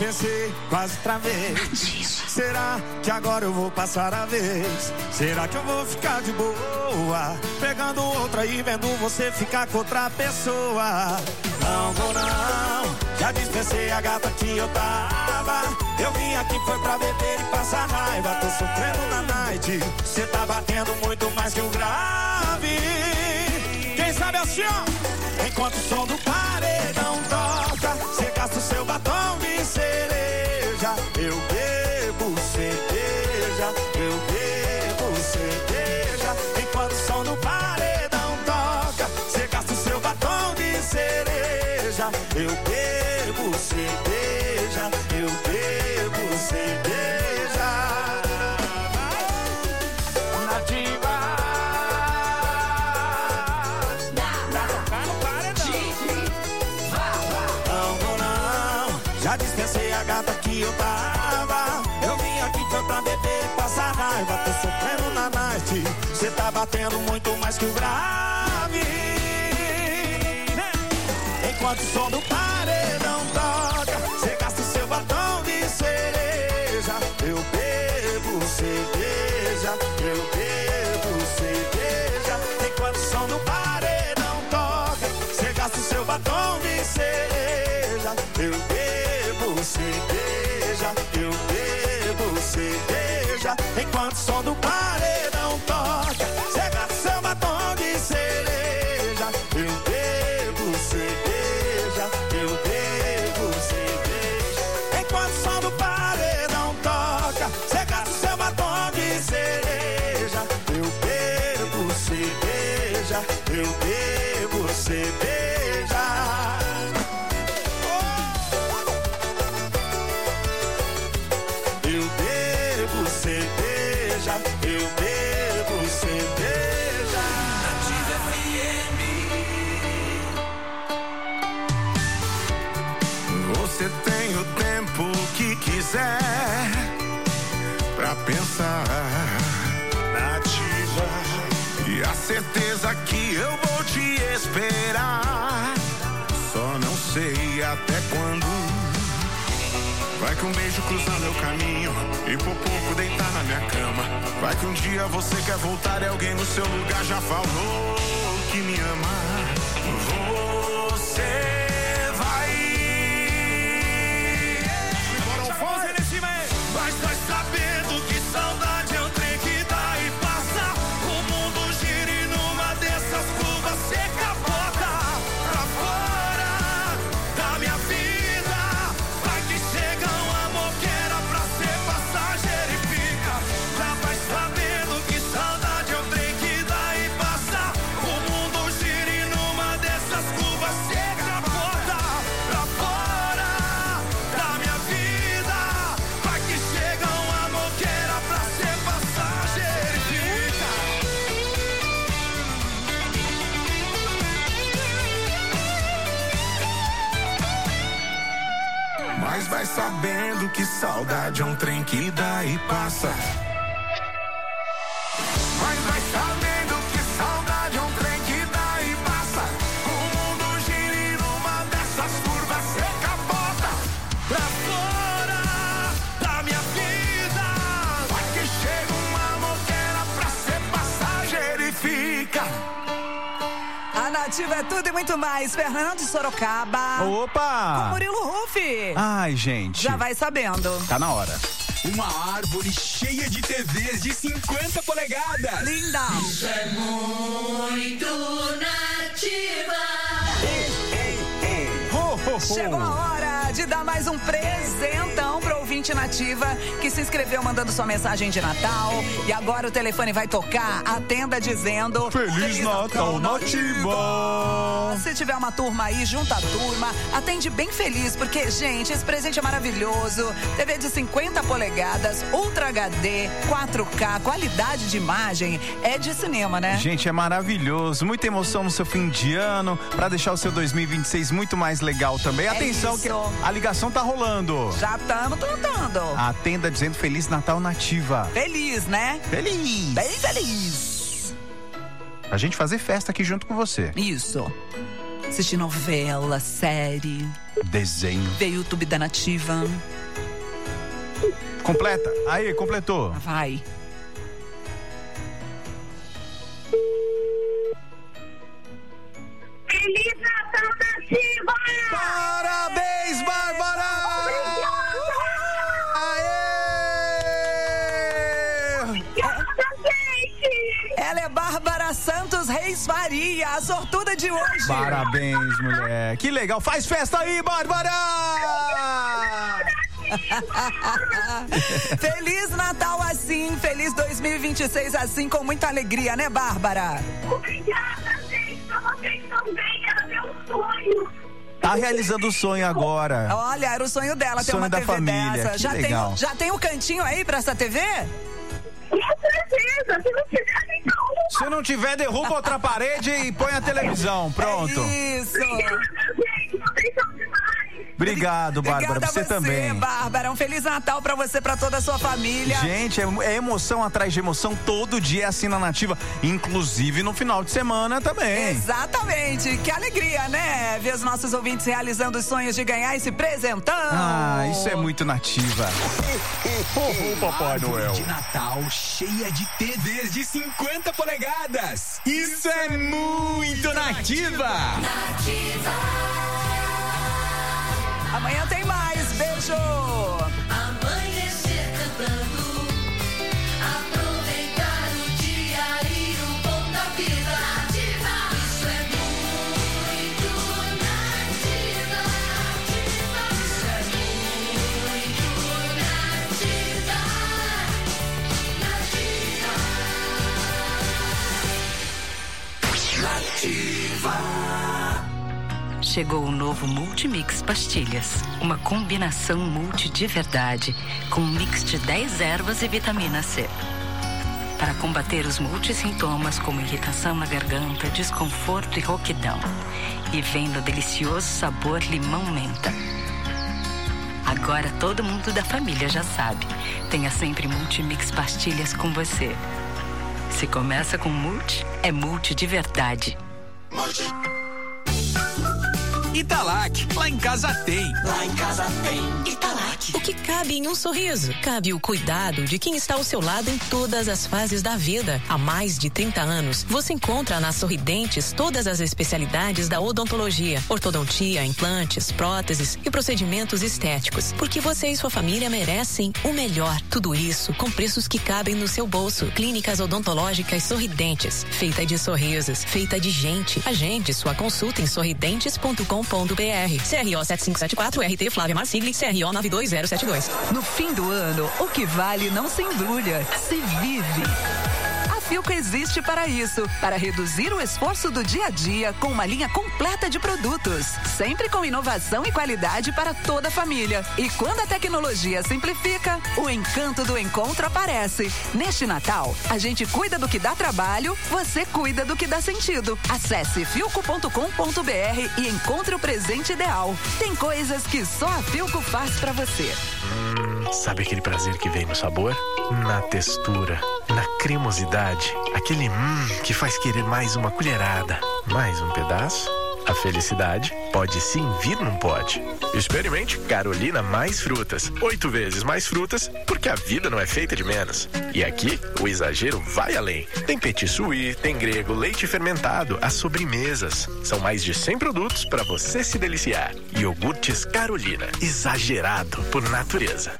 dispensei, quase travei. Será que agora eu vou passar a vez? Será que eu vou ficar de boa, pegando outra e vendo você ficar com outra pessoa? Não vou não, já dispensei a gata que eu tava. Eu vim aqui foi pra beber e passar raiva. Tô sofrendo na night, cê tá batendo muito mais que o grave. Quem sabe assim, ó, enquanto o som do paredão toca, cê gasta o seu batom de cereja. Eu bebo cerveja, eu bebo cerveja. Enquanto o som do paredão toca, cê gasta o seu batom de cereja. Eu bebo cerveja, eu bebo cerveja. Nativa. Não vou não, já dispensei a gata que eu tava. Eu vim aqui foi pra beber e passar raiva. Tô sofrendo na night, cê tá batendo muito mais que o grave. Enquanto o som do paredão toca, cê gasta o seu batom de cereja. Eu bebo cerveja, eu bebo cerveja. Enquanto o som do paredão toca, cê gasta o seu batom de cereja. Eu bebo cerveja, eu bebo cerveja. Enquanto o som do paredão toca, cê gasta o seu batom de cereja. Eu bebo cerveja, eu bebo cerveja. Enquanto o som do paredão toca, cê gasta o seu batom de cereja. Eu bebo cerveja, eu bebo cerveja. Eu bebo cerveja, eu bebo cerveja. Nativa F M. Você tem o tempo que quiser pra pensar. Nativa. E a certeza que eu vou te esperar. Só não sei até quando. Vai que um beijo cruza meu caminho e por pouco deitar na minha cama. Vai que um dia você quer voltar e alguém no seu lugar já falou que me ama. Você vai. Mas vai sabendo que saudade é um trem que dá e passa. O mundo gira e numa dessas curvas você capota pra fora da minha vida. Vai que chega um amor que era pra ser passageiro e fica. Já vai sabendo que saudade é um trem que dá e passa. O mundo gira e numa dessas curvas você capota pra fora da minha vida. Vai que chega um amor que era pra ser passageiro e fica. Mas vai sabendo que saudade é um trem que dá e passa. Mas vai sabendo que saudade é um trem que dá e passa. O mundo gira e numa dessas curvas você capota pra fora da minha vida. Vai que chega um amor que era pra ser passageiro e fica. A Nativa é tudo e muito mais. Fernando de Sorocaba. Opa! Com Murilo Rufi. Ai, gente. Já vai sabendo. Tá na hora. Uma árvore cheia de T Vs de cinquenta polegadas. Linda. Isso é muito Nativa. Oh, oh, oh. Chegou a hora de dar mais um presentão pro ouvinte Nativa que se inscreveu mandando sua mensagem de Natal. E agora o telefone vai tocar, atenda dizendo Feliz, Feliz Natal, Natal Nativa. Se tiver uma turma aí, junta a turma, atende bem feliz, porque, gente, esse presente é maravilhoso. T V de cinquenta polegadas, Ultra H D, quatro K, qualidade de imagem, é de cinema, né? Gente, é maravilhoso, muita emoção no seu fim de ano, pra deixar o seu dois mil e vinte e seis muito mais legal também. É Atenção isso. Que a ligação tá rolando. Já estamos tentando. Atenda dizendo Feliz Natal Nativa. Feliz, né? Feliz. Bem feliz. A gente fazer festa aqui junto com você. Isso. Assistir novela, série. Desenho. Ver YouTube da Nativa. Completa. Aí, completou. Vai. Feliz Natal, Nativa! Parabéns, Bárbara! Ela é Bárbara Santos Reis Faria, a sortuda de hoje. Parabéns, mulher. Que legal. Faz festa aí, Bárbara! Feliz Natal assim, feliz dois mil e vinte e seis assim, com muita alegria, né, Bárbara? Obrigada, gente, pra vocês também, era meu sonho. Tá realizando o sonho agora. Olha, era o sonho dela ter sonho uma da T V família. dessa. Que Já legal. tem, já tem um cantinho aí pra essa T V? Com certeza, se não tiver, nem derruba. Se não tiver, derruba outra parede e põe a televisão. Pronto. É isso. Obrigado, Bárbara. Obrigada Você, a você também. Bárbara. Um Feliz Natal pra você, pra toda a sua família. Gente, é, é emoção atrás de emoção. Todo dia é assim na Nativa. Inclusive no final de semana também. Exatamente. Que alegria, né? Ver os nossos ouvintes realizando os sonhos de ganhar esse presentão. Ah, isso é muito Nativa. Oh, Papai Noel. De Natal cheia de T Vs de cinquenta polegadas. Isso é muito Nativa. Nativa. Amanhã tem mais. Beijo. Amanhecer cantando, aproveitar o dia e o bom da vida. Nativa. Isso é muito Nativa. Isso é muito Nativa. Nativa. Nativa. Chegou o novo Multimix Pastilhas, uma combinação multi de verdade, com um mix de dez ervas e vitamina C. Para combater os multissintomas como irritação na garganta, desconforto e rouquidão. E vem no delicioso sabor limão-menta. Agora todo mundo da família já sabe. Tenha sempre Multimix Pastilhas com você. Se começa com multi, é multi de verdade. Multi. Italac, lá em casa tem. Lá em casa tem Italac. O que cabe em um sorriso? Cabe o cuidado de quem está ao seu lado em todas as fases da vida. Há mais de trinta anos, você encontra na Sorridentes todas as especialidades da odontologia, ortodontia, implantes, próteses e procedimentos estéticos. Porque você e sua família merecem o melhor. Tudo isso com preços que cabem no seu bolso. Clínicas odontológicas Sorridentes, feita de sorrisos, feita de gente. Agende sua consulta em sorridentes ponto com ponto br. C R O sete cinco sete quatro, R T Flávia Marsigli, C R O nove dois zero sete dois. No fim do ano, o que vale não se embrulha, se vive. A Filco existe para isso, para reduzir o esforço do dia a dia com uma linha completa de produtos, sempre com inovação e qualidade para toda a família. E quando a tecnologia simplifica, o encanto do encontro aparece. Neste Natal, a gente cuida do que dá trabalho, você cuida do que dá sentido. Acesse filco ponto com ponto br e encontre o presente ideal. Tem coisas que só a Filco faz para você. Hum, sabe aquele prazer que vem no sabor? Na textura, na cremosidade, aquele hum que faz querer mais uma colherada, mais um pedaço. A felicidade pode sim vir num pote. Experimente Carolina Mais Frutas. Oito vezes mais frutas, porque a vida não é feita de menos. E aqui, o exagero vai além. Tem petit suí, tem grego, leite fermentado, as sobremesas. São mais de cem produtos para você se deliciar. Iogurtes Carolina, exagerado por natureza.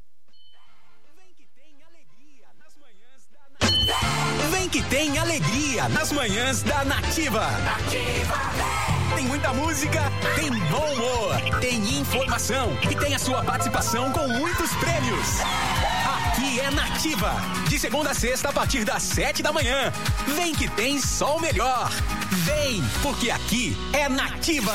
Vem que tem alegria nas manhãs da Nativa. Nativa. Tem muita música, tem bom humor, tem informação e tem a sua participação com muitos prêmios. Aqui é Nativa, de segunda a sexta a partir das sete da manhã. Vem que tem só o melhor. Vem, porque aqui é Nativa.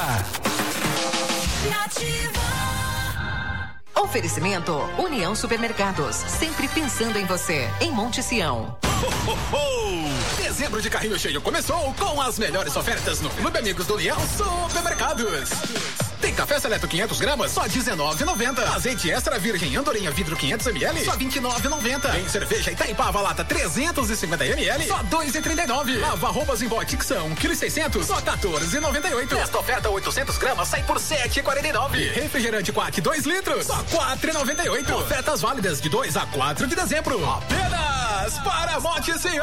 Nativa. Oferecimento União Supermercados, sempre pensando em você, em Monte Sião. Ho, ho, ho. Dezembro de carrinho cheio começou com as melhores ofertas no Clube Amigos do União Supermercados. Tem café seleto quinhentos gramas, só dezenove e noventa. Azeite extra virgem Andorinha vidro quinhentos mililitros, só vinte e nove e noventa. Em cerveja Itaipava lata trezentos e cinquenta mililitros, só dois e trinta e nove. Lava roupas em bote que são um quilo e seiscentos, só quatorze e noventa e oito. Esta oferta oitocentos gramas sai por sete e quarenta e nove. Refrigerante Quack dois litros, só quatro e noventa e oito. Ofertas válidas de dois a quatro de dezembro. Apenas para Monte Sião.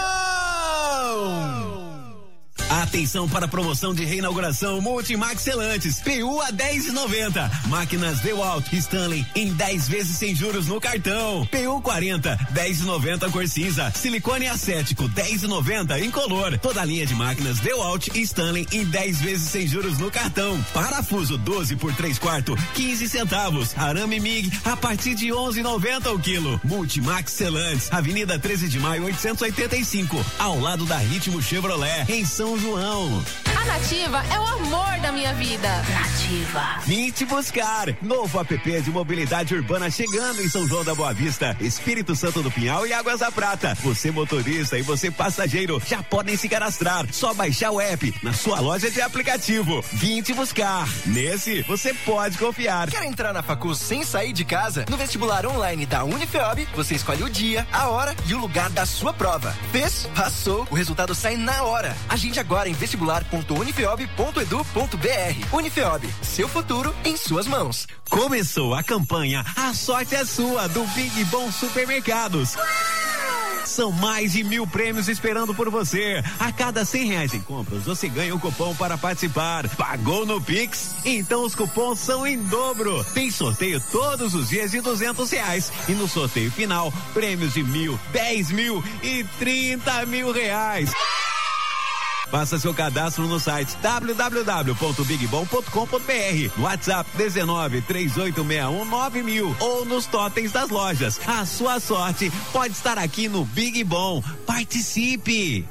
Atenção para a promoção de reinauguração Multimax Selantes, P U a dez e noventa. Máquinas DeWalt Stanley em dez vezes sem juros no cartão. P U quarenta, dez e noventa cor cinza. Silicone acético, dez e noventa em color. Toda a linha de máquinas DeWalt Stanley em dez vezes sem juros no cartão. Parafuso doze por três quartos, quinze centavos. Arame M I G a partir de onze e noventa o quilo. Multimax Selantes, Avenida treze de maio oitocentos e oitenta e cinco, ao lado da Ritmo Chevrolet, em São João. A Nativa é o amor da minha vida. Nativa. Vim te buscar. Novo app de mobilidade urbana chegando em São João da Boa Vista, Espírito Santo do Pinhal e Águas da Prata. Você motorista e você passageiro já podem se cadastrar. Só baixar o app na sua loja de aplicativo. Vim te buscar. Nesse você pode confiar. Quer entrar na Facul sem sair de casa? No vestibular online da Unifeob, você escolhe o dia, a hora e o lugar da sua prova. Fez? Passou. O resultado sai na hora. Agende agora em vestibular ponto unifeob ponto edu ponto br. Unifeob, seu futuro em suas mãos. Começou a campanha A Sorte é Sua, do Big Bom Supermercados. São mais de mil prêmios esperando por você. A cada cem reais em compras, você ganha um cupom para participar. Pagou no Pix? Então os cupons são em dobro. Tem sorteio todos os dias de duzentos reais. E no sorteio final, prêmios de mil, dez mil e trinta mil reais. Faça seu cadastro no site w w w ponto big bom ponto com ponto b r, no WhatsApp dezenove, três oito seis um, nove mil ou nos totens das lojas. A sua sorte pode estar aqui no Big Bom. Participe!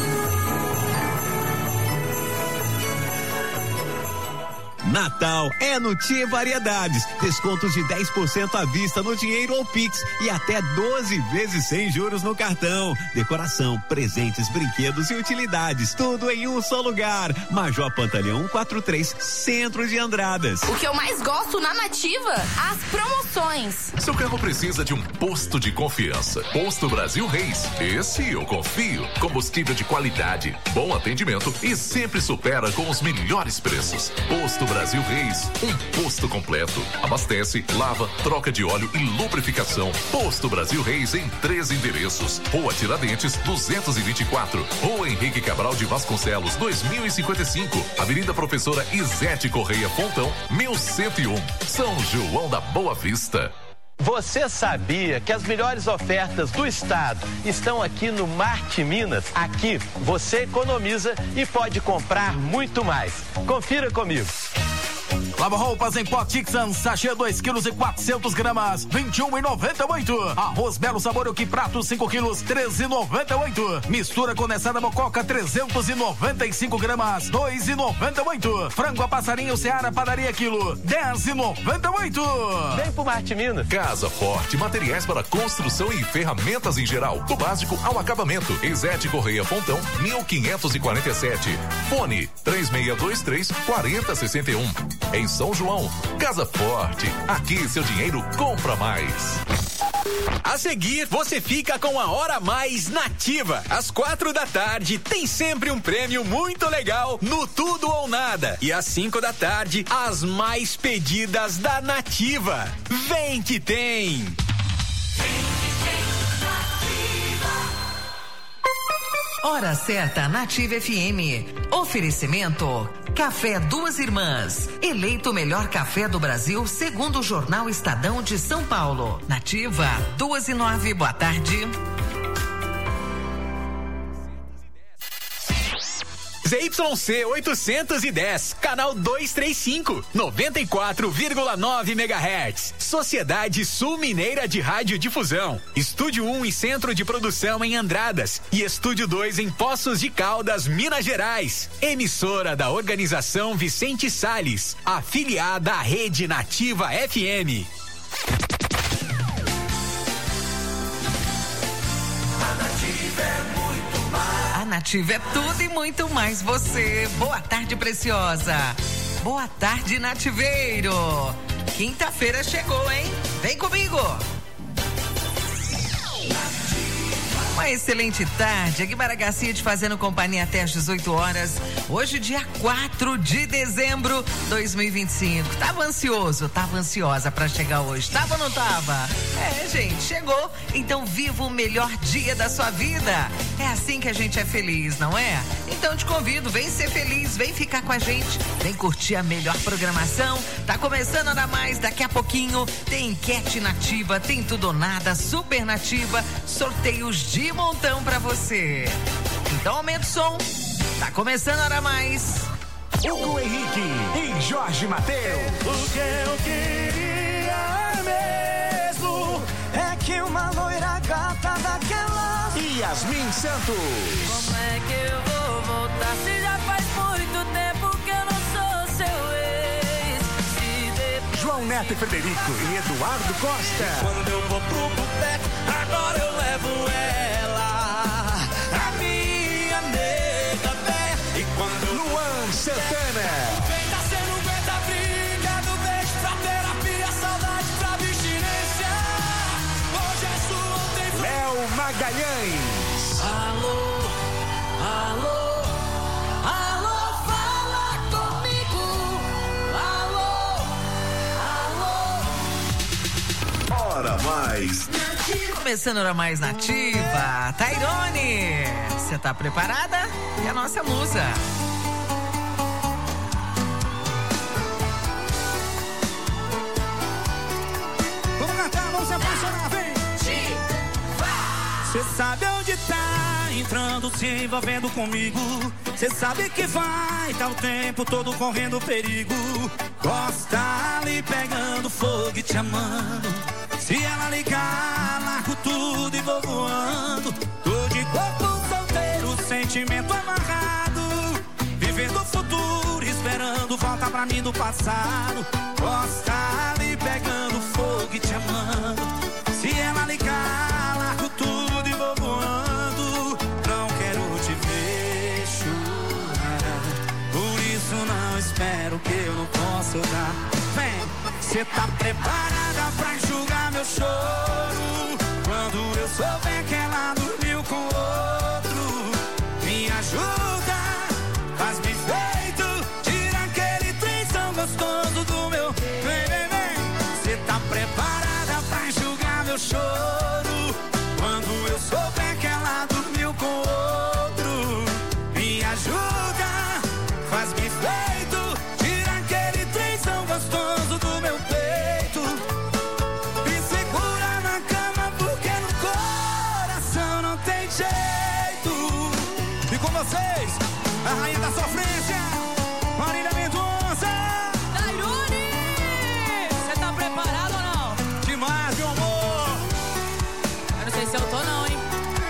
Natal é no Tia Variedades. Descontos de dez por cento à vista no dinheiro ou Pix e até doze vezes sem juros no cartão. Decoração, presentes, brinquedos e utilidades. Tudo em um só lugar. Major Pantaleão cento e quarenta e três, Centro de Andradas. O que eu mais gosto na Nativa? As promoções. Seu carro precisa de um posto de confiança. Posto Brasil Reis. Esse eu confio. Combustível de qualidade, bom atendimento e sempre supera com os melhores preços. Posto Brasil Brasil Reis, um posto completo. Abastece, lava, troca de óleo e lubrificação. Posto Brasil Reis em três endereços: Rua Tiradentes, duzentos e vinte e quatro, Rua Henrique Cabral de Vasconcelos, dois mil e cinquenta e cinco, Avenida Professora Izete Correia Fontão, mil cento e um, São João da Boa Vista. Você sabia que as melhores ofertas do estado estão aqui no Marte Minas? Aqui você economiza e pode comprar muito mais. Confira comigo. Lava roupas em pó Tixan, sachê dois quilos e quatrocentos gramas, vinte e um e noventa e oito. Arroz Belo Sabor o que prato cinco quilos, treze e noventa e oito. Mistura condensada Mococa trezentos e noventa e cinco gramas, dois e noventa e oito. Frango a passarinho Seara padaria quilo, dez e noventa e oito. Vem pro Marte Minas. Casa Forte, materiais para construção e ferramentas em geral, do básico ao acabamento. Izete Correia Fontão, mil quinhentos e quarenta e sete. Fone três seis dois três, quatro zero seis um. Em São João, Casa Forte. Aqui seu dinheiro compra mais. A seguir, você fica com a Hora Mais Nativa. Às quatro da tarde, tem sempre um prêmio muito legal no Tudo ou Nada. E às cinco da tarde, as mais pedidas da Nativa. Vem que tem! Hora certa, Nativa F M. Oferecimento: Café Duas Irmãs, eleito o melhor café do Brasil segundo o jornal Estadão de São Paulo. Nativa, duas e nove, boa tarde. Z Y C oitocentos e dez, canal duzentos e trinta e cinco, noventa e quatro vírgula nove megahertz. Sociedade Sul Mineira de Radiodifusão. Estúdio um e Centro de Produção em Andradas. E Estúdio dois em Poços de Caldas, Minas Gerais. Emissora da Organização Vicente Salles, afiliada à Rede Nativa F M. A Nativa é tudo e muito mais você. Boa tarde, preciosa. Boa tarde, Nativeiro. Quinta-feira chegou, hein? Vem comigo. Uma excelente tarde, Guimara Garcia te fazendo companhia até às dezoito horas. Hoje, dia quatro de dezembro de dois mil e vinte e cinco. Tava ansioso, tava ansiosa pra chegar hoje. Tava ou não tava? É, gente, chegou. Então viva o melhor dia da sua vida. É assim que a gente é feliz, não é? Então te convido, vem ser feliz, vem ficar com a gente, vem curtir a melhor programação. Tá começando nada mais, daqui a pouquinho tem enquete nativa, tem tudo ou nada, super nativa, sorteios de montão pra você. Então aumenta o som. Tá começando hora mais. Hugo Henrique e Jorge Mateus. O que eu queria mesmo é que uma loira gata daquela. Yasmin Santos. Como é que eu vou voltar se já faz muito tempo que eu não sou seu ex? Se de... João Neto e Frederico e Eduardo Costa. E quando eu vou pro boteco, agora eu levo ela, a minha nega velha. E quando Luan Santana. Vem da cena, não aguenta a briga, do beijo pra terapia, saudade pra abstinência. Hoje é sua, ontem foi. Léo Magalhães. Alô, alô, alô, fala comigo. Alô, alô. Hora mais. Começando hora mais nativa, Tairone. Você tá preparada? E a nossa musa. Vamos cantar, vamos se apaixonar, vem. Cê sabe onde tá, entrando, se envolvendo comigo. Cê sabe que vai, tá o tempo todo correndo perigo. Gosta ali pegando fogo e te amando. Se ela ligar, largo tudo e vou voando. Tô de corpo solteiro, sentimento amarrado, vivendo o futuro, esperando volta pra mim do passado. Gosta ali pegando fogo e te amando. Se ela ligar, largo tudo e vou voando. Não quero te ver chorar, por isso não espero que eu não possa dar. Vem, cê tá preparada pra enxugar meu choro? Quando eu souber que ela dormiu com outro, me ajuda, faz-me feito, tira aquele trenzão gostoso do meu. Vem, vem, vem. Cê tá preparada pra enxugar meu choro? Quando eu souber que ela dormiu com outro, me ajuda, faz-me feito, tira aquele trenzão gostoso do meu peito. Me segura na cama porque no coração não tem jeito. E com vocês, a rainha da sofrência, Marília Mendonça. Tairone, você tá preparado ou não? Demais, meu amor. Eu não sei se eu tô não, hein?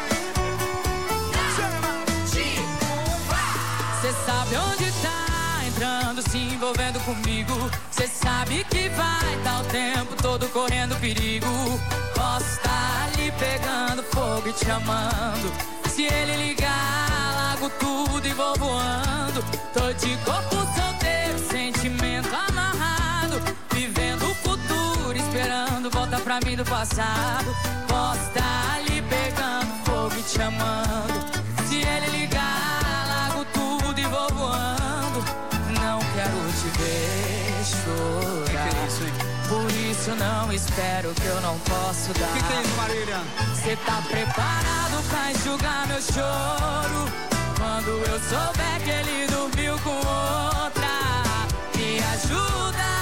Cê sabe onde tá, entrando, se envolvendo comigo. Cê sabe que vai, tá o tempo todo correndo perigo. Posso estar ali pegando fogo e te amando. Se ele ligar, largo tudo e vou voando. Tô de corpo solteiro, sentimento amarrado, vivendo o futuro, esperando volta pra mim do passado. Posso estar ali pegando fogo e te amando. Se ele ligar, largo tudo e vou voando. Não quero te ver chorar, que que é isso, hein? Por isso não espero que eu não posso dar. Que que é isso, Marília? Cê tá preparado pra enxugar meu choro? Quando eu souber que ele dormiu com outra, me ajuda,